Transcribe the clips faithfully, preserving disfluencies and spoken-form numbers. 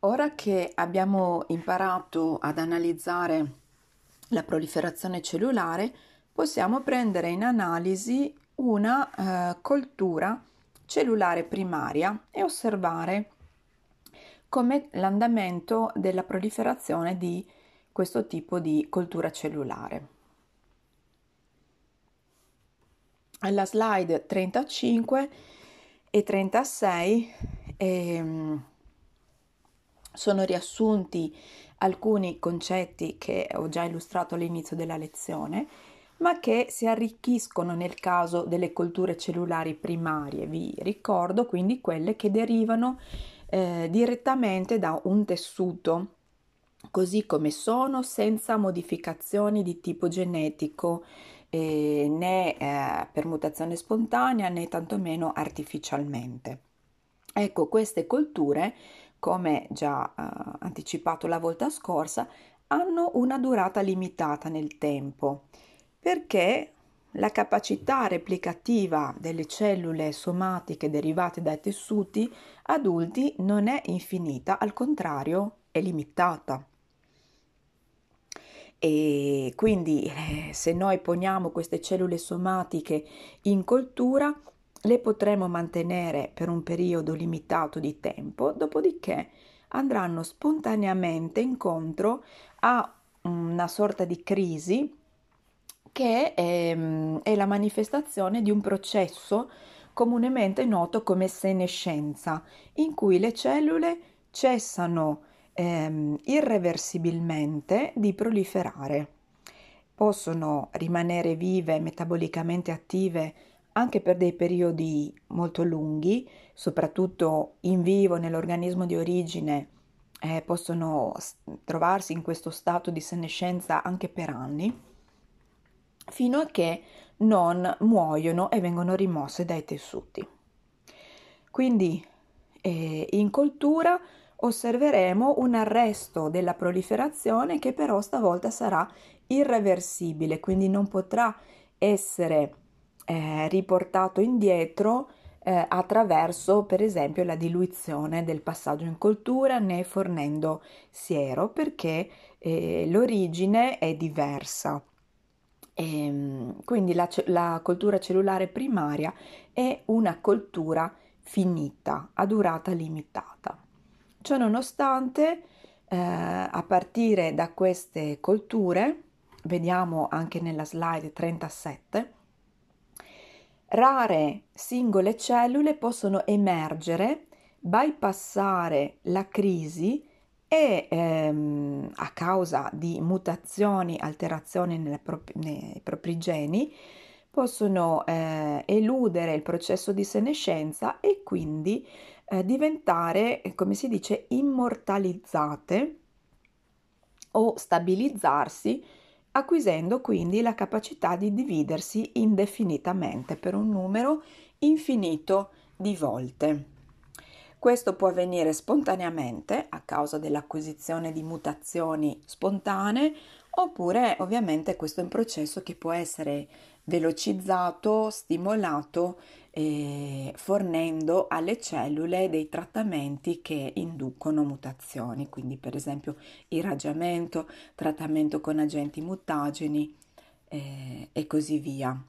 Ora che abbiamo imparato ad analizzare la proliferazione cellulare, possiamo prendere in analisi una eh, coltura cellulare primaria e osservare come l'andamento della proliferazione di questo tipo di coltura cellulare. Alla slide trentacinque e trentasei ehm, sono riassunti alcuni concetti che ho già illustrato all'inizio della lezione, ma che si arricchiscono nel caso delle colture cellulari primarie. Vi ricordo quindi quelle che derivano eh, direttamente da un tessuto, così come sono, senza modificazioni di tipo genetico, eh, né eh, per mutazione spontanea né tantomeno artificialmente. Ecco, queste colture, come già eh, anticipato la volta scorsa, hanno una durata limitata nel tempo, perché la capacità replicativa delle cellule somatiche derivate dai tessuti adulti non è infinita, al contrario è limitata. E quindi eh, se noi poniamo queste cellule somatiche in coltura, le potremo mantenere per un periodo limitato di tempo, dopodiché andranno spontaneamente incontro a una sorta di crisi che è, è la manifestazione di un processo comunemente noto come senescenza, in cui le cellule cessano ehm, irreversibilmente di proliferare. Possono rimanere vive, metabolicamente attive anche per dei periodi molto lunghi, soprattutto in vivo nell'organismo di origine, eh, possono trovarsi in questo stato di senescenza anche per anni, fino a che non muoiono e vengono rimosse dai tessuti. Quindi eh, in coltura osserveremo un arresto della proliferazione che però stavolta sarà irreversibile, quindi non potrà essere eh, riportato indietro eh, attraverso per esempio la diluizione del passaggio in coltura né fornendo siero, perché eh, l'origine è diversa. E, quindi la, la coltura cellulare primaria è una coltura finita, a durata limitata. Ciò nonostante, eh, a partire da queste colture, vediamo anche nella slide trentasette, rare singole cellule possono emergere, bypassare la crisi e ehm, a causa di mutazioni, alterazioni nelle propri, nei propri geni, possono eh, eludere il processo di senescenza e quindi eh, diventare, come si dice, immortalizzate o stabilizzarsi, acquisendo quindi la capacità di dividersi indefinitamente per un numero infinito di volte. Questo può avvenire spontaneamente a causa dell'acquisizione di mutazioni spontanee, oppure ovviamente questo è un processo che può essere velocizzato, stimolato, eh, fornendo alle cellule dei trattamenti che inducono mutazioni, quindi per esempio irraggiamento, trattamento con agenti mutageni eh, e così via.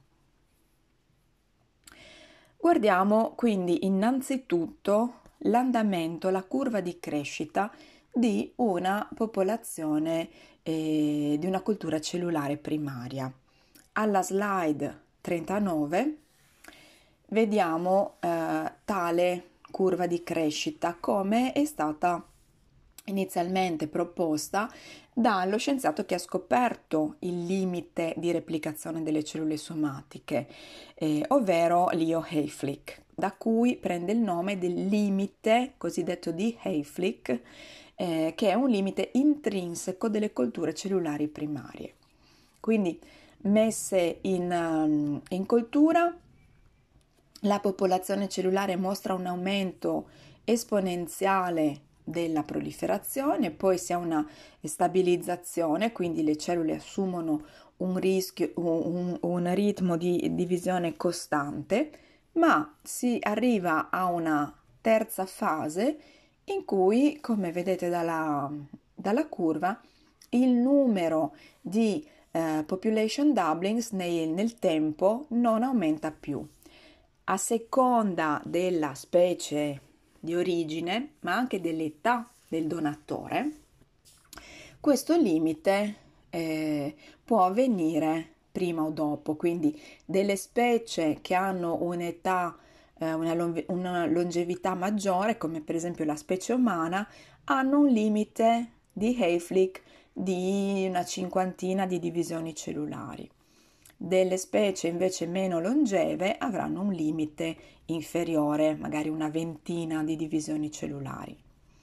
Guardiamo quindi innanzitutto l'andamento, la curva di crescita di una popolazione, eh, di una cultura cellulare primaria. Alla slide trentanove vediamo eh, tale curva di crescita come è stata inizialmente proposta dallo scienziato che ha scoperto il limite di replicazione delle cellule somatiche, eh, ovvero Leo Hayflick, da cui prende il nome del limite cosiddetto di Hayflick, eh, che è un limite intrinseco delle colture cellulari primarie. Quindi, messe in, um, in coltura, la popolazione cellulare mostra un aumento esponenziale della proliferazione, poi si ha una stabilizzazione, quindi le cellule assumono un rischio, un, un ritmo di divisione costante, ma si arriva a una terza fase in cui, come vedete dalla, dalla curva, il numero di eh, population doublings nel, nel tempo non aumenta più. A seconda della specie di origine, ma anche dell'età del donatore, questo limite eh, può avvenire prima o dopo, quindi delle specie che hanno un'età, eh, una, longe- una longevità maggiore, come per esempio la specie umana, hanno un limite di Hayflick di una cinquantina di divisioni cellulari. Delle specie invece meno longeve avranno un limite inferiore, magari una ventina di divisioni cellulari.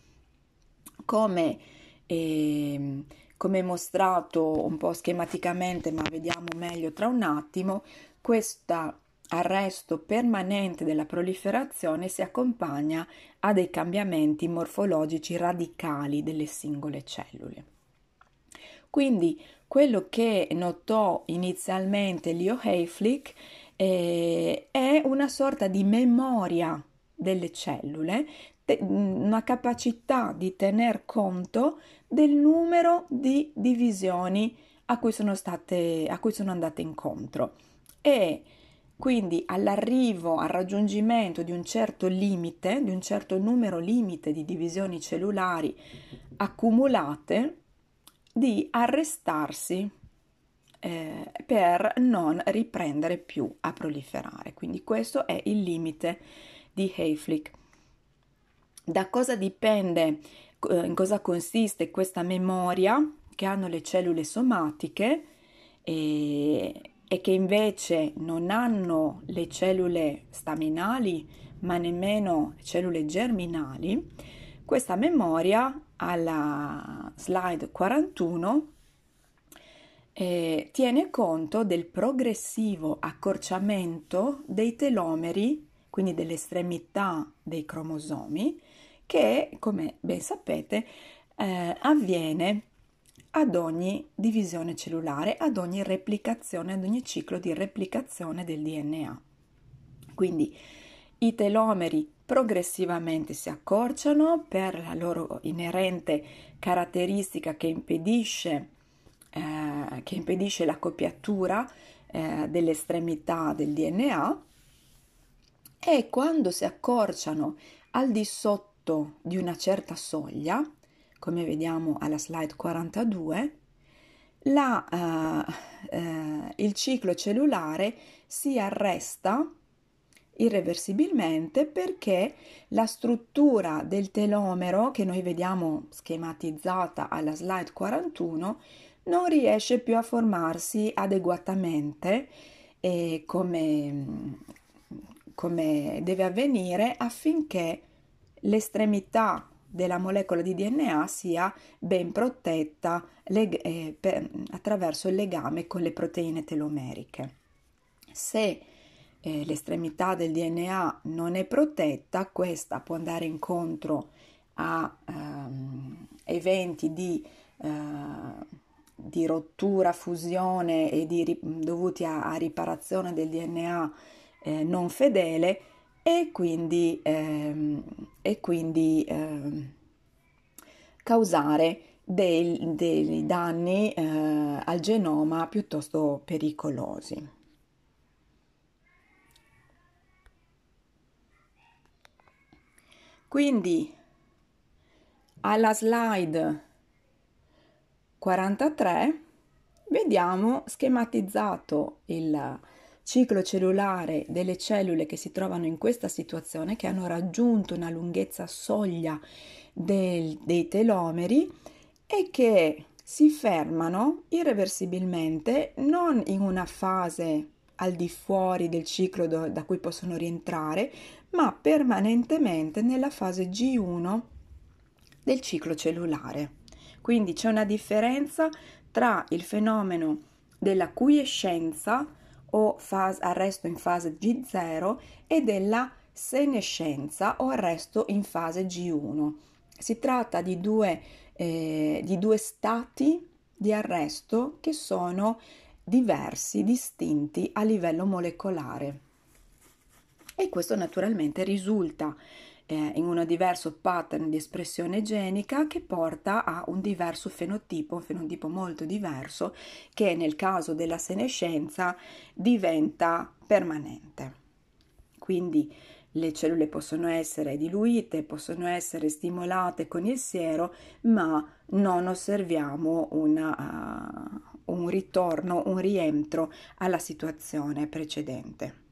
Come, eh, come mostrato un po' schematicamente, ma vediamo meglio tra un attimo, questo arresto permanente della proliferazione si accompagna a dei cambiamenti morfologici radicali delle singole cellule. Quindi quello che notò inizialmente Leo Hayflick eh, è una sorta di memoria delle cellule, te- una capacità di tener conto del numero di divisioni a cui sono state, a cui sono andate incontro. E quindi all'arrivo, al raggiungimento di un certo limite, di un certo numero limite di divisioni cellulari accumulate, di arrestarsi eh, per non riprendere più a proliferare. Quindi questo è il limite di Hayflick. Da cosa dipende, eh, in cosa consiste questa memoria che hanno le cellule somatiche e, e che invece non hanno le cellule staminali, ma nemmeno cellule germinali? Questa memoria alla slide quarantuno eh, tiene conto del progressivo accorciamento dei telomeri, quindi delle estremità dei cromosomi, che, come ben sapete, eh, avviene ad ogni divisione cellulare, ad ogni replicazione, ad ogni ciclo di replicazione del D N A. Quindi i telomeri progressivamente si accorciano per la loro inerente caratteristica che impedisce, eh, che impedisce la copiatura eh, delle estremità del D N A, e quando si accorciano al di sotto di una certa soglia, come vediamo alla slide quarantadue, la, eh, eh, il ciclo cellulare si arresta irreversibilmente perché la struttura del telomero che noi vediamo schematizzata alla slide quarantuno non riesce più a formarsi adeguatamente e come, come deve avvenire affinché l'estremità della molecola di D N A sia ben protetta leg- eh, per, attraverso il legame con le proteine telomeriche. Se eh, l'estremità del D N A non è protetta, questa può andare incontro a ehm, eventi di, eh, di rottura, fusione e di, dovuti a, a riparazione del D N A eh, non fedele, e quindi, ehm, e quindi ehm, causare dei, dei danni eh, al genoma piuttosto pericolosi. Quindi alla slide quarantatré vediamo schematizzato il ciclo cellulare delle cellule che si trovano in questa situazione, che hanno raggiunto una lunghezza soglia del, dei telomeri e che si fermano irreversibilmente non in una fase al di fuori del ciclo do, da cui possono rientrare, ma permanentemente nella fase G uno del ciclo cellulare. Quindi c'è una differenza tra il fenomeno della quiescenza o fase, arresto in fase G zero e della senescenza o arresto in fase G uno. Si tratta di due, eh, di due stati di arresto che sono diversi, distinti a livello molecolare. E questo naturalmente risulta eh, in un diverso pattern di espressione genica che porta a un diverso fenotipo, un fenotipo molto diverso che nel caso della senescenza diventa permanente. Quindi le cellule possono essere diluite, possono essere stimolate con il siero, ma non osserviamo una, uh, un ritorno, un rientro alla situazione precedente.